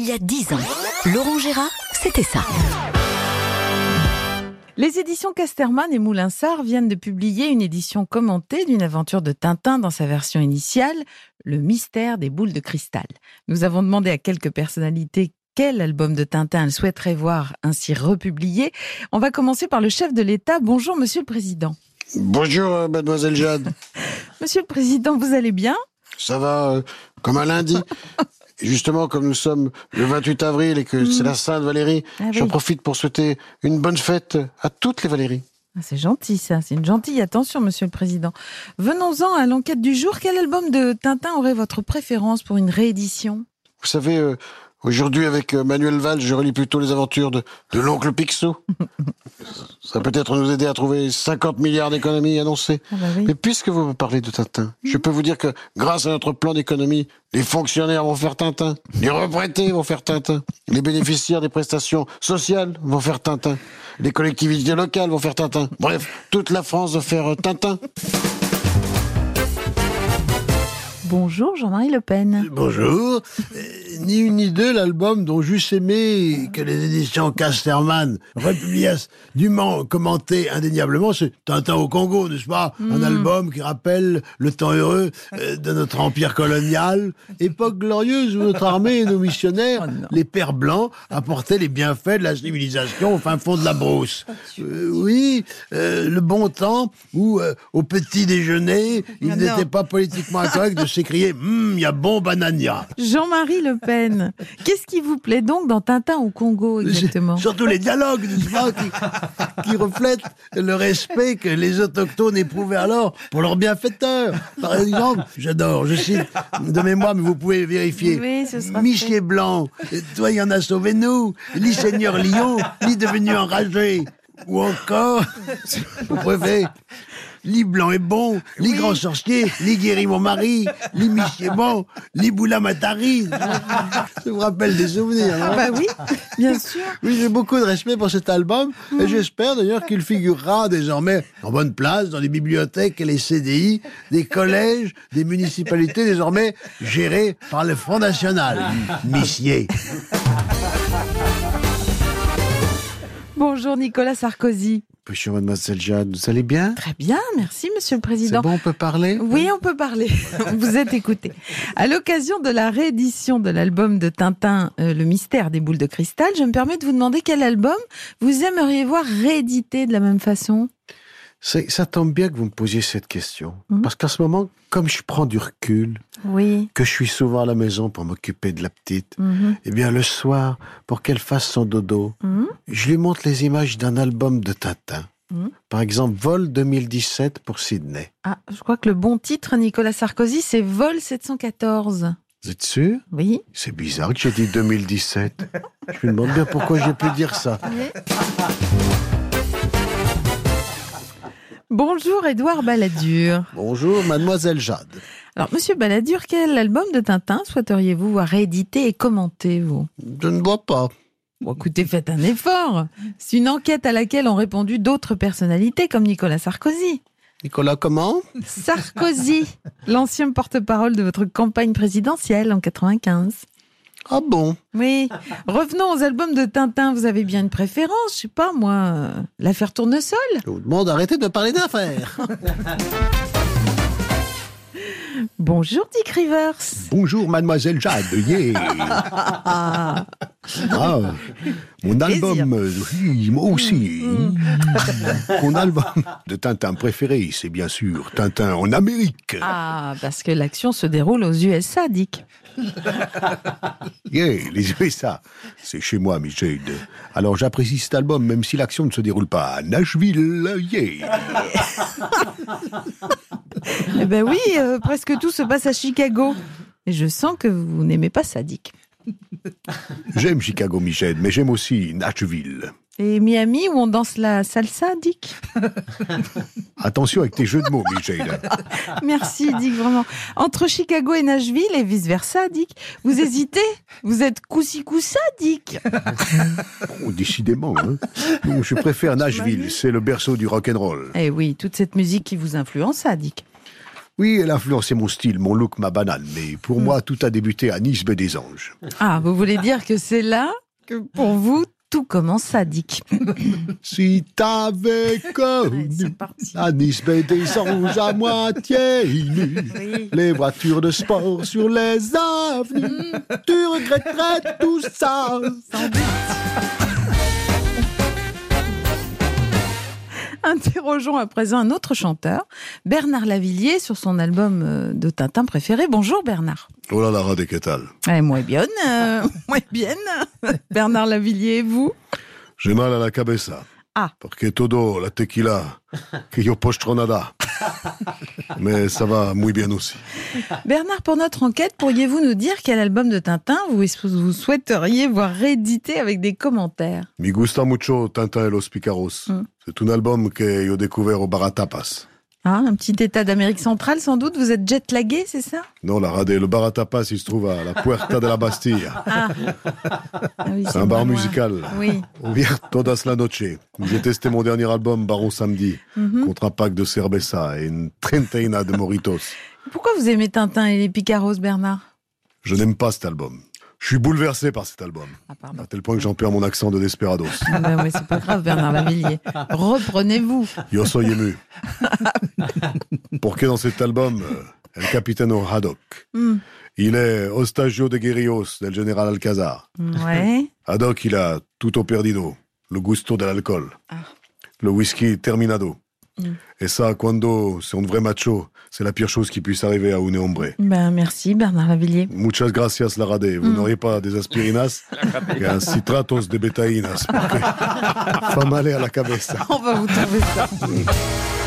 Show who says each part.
Speaker 1: y a 10 ans, Laurent Gérard, c'était ça.
Speaker 2: Les éditions Casterman et Moulinsart viennent de publier une édition commentée d'une aventure de Tintin dans sa version initiale, Le mystère des boules de cristal. Nous avons demandé à quelques personnalités quel album de Tintin elles souhaiteraient voir ainsi republié. On va commencer par le chef de l'État. Bonjour, Monsieur le Président.
Speaker 3: Bonjour, mademoiselle Jade.
Speaker 2: Monsieur le Président, vous allez bien ?
Speaker 3: Ça va comme un lundi. Justement, comme nous sommes le 28 avril et que c'est la Sainte Valérie, j'en profite pour souhaiter une bonne fête à toutes les Valéries.
Speaker 2: C'est gentil ça, c'est une gentille attention, Monsieur le Président. Venons-en à l'enquête du jour. Quel album de Tintin aurait votre préférence pour une réédition ?
Speaker 3: Vous savez, aujourd'hui avec Manuel Valls, je relis plutôt les aventures de l'oncle Picsou. Ça va peut-être nous aider à trouver 50 milliards d'économies annoncées.
Speaker 2: Ah bah oui.
Speaker 3: Mais puisque vous me parlez de Tintin, je peux vous dire que grâce à notre plan d'économie, les fonctionnaires vont faire Tintin, les retraités vont faire Tintin, les bénéficiaires des prestations sociales vont faire Tintin, les collectivités locales vont faire Tintin. Bref, toute la France va faire Tintin.
Speaker 2: Bonjour Jean-Marie Le Pen.
Speaker 4: Bonjour. Ni une ni deux, l'album dont j'eusse aimé que les éditions Casterman republiassent dûment commenté indéniablement, c'est Tintin au Congo, n'est-ce pas ? Un album qui rappelle le temps heureux de notre empire colonial, époque glorieuse où notre armée et nos missionnaires, les pères blancs, apportaient les bienfaits de la civilisation au fin fond de la brousse. Le bon temps où, au petit déjeuner, il n'était pas politiquement incorrect de s'écrier « il y a bon banania ».
Speaker 2: Jean-Marie Le Pen, qu'est-ce qui vous plaît donc dans Tintin au Congo exactement ?
Speaker 4: Surtout les dialogues, n'est-ce pas, qui reflètent le respect que les autochtones éprouvaient alors pour leurs bienfaiteurs. Par exemple, j'adore, je cite de mémoire, mais vous pouvez vérifier.
Speaker 2: Oui, ce sera
Speaker 4: Michier
Speaker 2: fait.
Speaker 4: Blanc, toi y en a sauvé nous, li Seigneur Lion, li devenu enragé. Ou encore, vous préférez, li blanc est bon, li grand sorcier, li guérit mon mari, li Michier bon, li Boula Matari. Ça vous rappelle des souvenirs, non ?
Speaker 2: Bah oui, bien sûr.
Speaker 4: Oui, j'ai beaucoup de respect pour cet album et j'espère d'ailleurs qu'il figurera désormais en bonne place dans les bibliothèques et les CDI des collèges, des municipalités désormais gérées par le Front National. Missier.
Speaker 2: Bonjour Nicolas Sarkozy.
Speaker 3: Bonjour, mademoiselle Jade, vous allez bien ?
Speaker 2: Très bien, merci Monsieur le Président.
Speaker 3: C'est bon, on peut parler ?
Speaker 2: Oui, on peut parler. Vous êtes écouté. À l'occasion de la réédition de l'album de Tintin, Le mystère des boules de cristal, je me permets de vous demander quel album vous aimeriez voir réédité de la même façon ?
Speaker 3: Ça tombe bien que vous me posiez cette question. Parce qu'en ce moment, comme je prends du recul,
Speaker 2: Oui.
Speaker 3: que je suis souvent à la maison pour m'occuper de la petite, eh bien le soir, pour qu'elle fasse son dodo, je lui montre les images d'un album de Tintin. Par exemple, Vol 2017 pour Sydney.
Speaker 2: Ah, je crois que le bon titre, Nicolas Sarkozy, c'est Vol 714.
Speaker 3: Vous êtes sûr ?
Speaker 2: Oui.
Speaker 3: C'est bizarre que j'ai dit 2017. Je me demande bien pourquoi j'ai pu dire ça.
Speaker 2: Bonjour Édouard Balladur.
Speaker 4: Bonjour, mademoiselle Jade.
Speaker 2: Alors, Monsieur Balladur, quel album de Tintin souhaiteriez-vous voir réédité et commenté, vous ?
Speaker 4: Je ne vois pas.
Speaker 2: Bon, écoutez, faites un effort. C'est une enquête à laquelle ont répondu d'autres personnalités, comme Nicolas Sarkozy.
Speaker 4: Nicolas, comment ?
Speaker 2: Sarkozy, l'ancien porte-parole de votre campagne présidentielle en 95.
Speaker 4: Ah bon ?
Speaker 2: Oui. Revenons aux albums de Tintin. Vous avez bien une préférence ? Je sais pas, moi, l'affaire Tournesol ?
Speaker 4: Je vous demande d'arrêter de parler d'affaires.
Speaker 2: Bonjour Dick Rivers.
Speaker 4: Bonjour, mademoiselle Jade. Mon album, oui, moi aussi. Mon album de Tintin préféré, c'est bien sûr Tintin en Amérique.
Speaker 2: Ah, parce que l'action se déroule aux USA, Dick.
Speaker 4: Les USA, c'est chez moi, mes Jade. Alors j'apprécie cet album, même si l'action ne se déroule pas à Nashville.
Speaker 2: Eh ben oui, presque tout se passe à Chicago. Et je sens que vous n'aimez pas ça, Dick.
Speaker 4: J'aime Chicago, Michel, mais j'aime aussi Nashville.
Speaker 2: Et Miami, où on danse la salsa, Dick ?
Speaker 4: Attention avec tes jeux de mots, Michel.
Speaker 2: Merci, Dick, vraiment. Entre Chicago et Nashville, et vice-versa, Dick, vous hésitez ? Vous êtes coussi-coussa, Dick ?
Speaker 4: Oh, décidément, hein. Non, je préfère Nashville, c'est le berceau du rock'n'roll.
Speaker 2: Eh oui, toute cette musique qui vous influence, ça, Dick.
Speaker 5: Oui, elle a influencé mon style, mon look, ma banane. Mais pour moi, tout a débuté à Nice Baie des Anges.
Speaker 2: Ah, vous voulez dire que c'est là que pour vous, tout commence sadique.
Speaker 5: Si t'avais connu
Speaker 2: c'est parti.
Speaker 5: à Nice Baie des Anges à moitié nue,
Speaker 2: Oui.
Speaker 5: les voitures de sport sur les avenues, tu regretterais tout ça.
Speaker 2: Interrogeons à présent un autre chanteur, Bernard Lavillier, sur son album de Tintin préféré. Bonjour Bernard.
Speaker 5: Oh là là, Radé, ¿qué tal?
Speaker 2: Muy bien, muy bien. Bernard Lavillier, et vous?
Speaker 5: J'ai mal à la cabeza.
Speaker 2: Ah.
Speaker 5: Porque todo la tequila que yo postro nada. Mais ça va muy bien aussi.
Speaker 2: Bernard, pour notre enquête, pourriez-vous nous dire quel album de Tintin vous souhaiteriez voir réédité avec des commentaires?
Speaker 5: Me gusta mucho Tintin et los Picaros. C'est un album que yo découvert au bar à tapas.
Speaker 2: Ah, un petit état d'Amérique centrale sans doute, vous êtes jet-lagué, c'est ça?
Speaker 5: Non, la Radé, le bar à tapas, il se trouve à la Puerta de la Bastille.
Speaker 2: Ah oui,
Speaker 5: C'est un bar
Speaker 2: moins loin.
Speaker 5: musical.
Speaker 2: Oui.
Speaker 5: Ouvert todas la noche. J'ai testé mon dernier album, Baron Samedi, contre un pack de cerveza et une trentaina de moritos.
Speaker 2: Pourquoi vous aimez Tintin et les Picaros, Bernard?
Speaker 5: Je n'aime pas cet album. Je suis bouleversé par cet album.
Speaker 2: Ah, pardon.
Speaker 5: À tel point que j'en perds mon accent de Desperados.
Speaker 2: Ah ben ouais, c'est pas grave, Bernard Lavillier. Reprenez-vous.
Speaker 5: Yo soy ému. Porque dans cet album, El Capitano Haddock, il est ostagio de guerrillos del General Alcazar.
Speaker 2: Ouais.
Speaker 5: Haddock, il a tutto perdido, le gusto de l'alcool, le whisky terminado. Et ça, cuando c'est un vrai macho, c'est la pire chose qui puisse arriver à un hombre.
Speaker 2: Ben merci, Bernard Lavillier.
Speaker 5: Muchas gracias, la Radé. Vous n'auriez pas des aspirinas et un citratos de betaínas. Fa mal à la cabeza.
Speaker 2: On va vous trouver ça.